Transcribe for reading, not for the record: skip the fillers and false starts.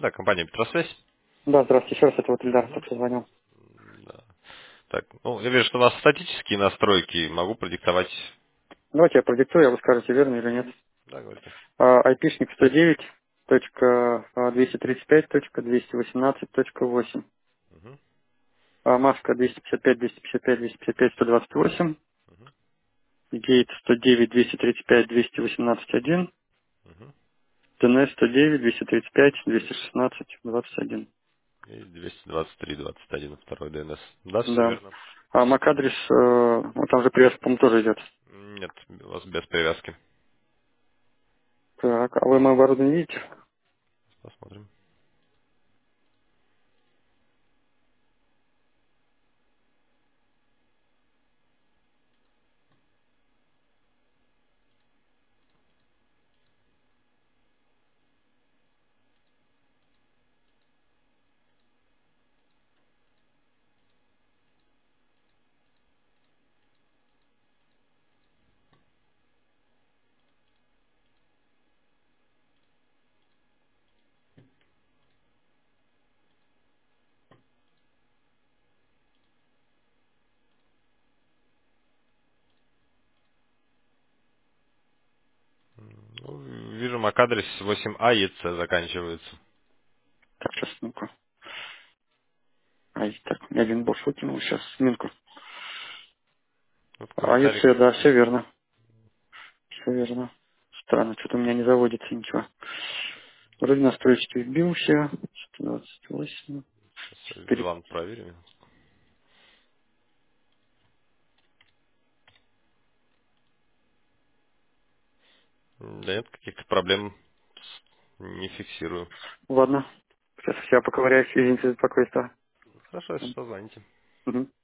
Да, компания Петросвязь. Да, здравствуйте, еще раз, это вот Ильдар только что звонил. Да. Так, ну, я вижу, что у вас статические настройки. Могу продиктовать. Давайте я продиктую, а вы скажете, верно или нет. Да, говорите. Айпишник 109.235.218.8. Угу, Маска 255.255.255.128. угу, Гейт 109.235.218.1. угу. ДНС 109.235.216.21. И 223.21, второй DNS. Да, все Да. верно. MAC-адрес, вот там же привязка, по-моему, тоже идет. Нет, у вас без привязки. Так, а вы мое оборудование видите? Посмотрим. Ну, вижу, MAC-адрес 8А ЕЦ заканчивается. Так, сейчас, ну-ка. Так, я один босс выкинул, сейчас, минутку. Вот ЕЦ, комментарий. да, все верно. Все верно. Странно, что-то у меня не заводится ничего. Вроде настройки вбился. 128. Сейчас Пере- Вилан проверим. Да нет, каких-то проблем не фиксирую. Ладно. Сейчас я поковыряюсь, извините за беспокойство. Хорошо, если что, звоните. Мгм.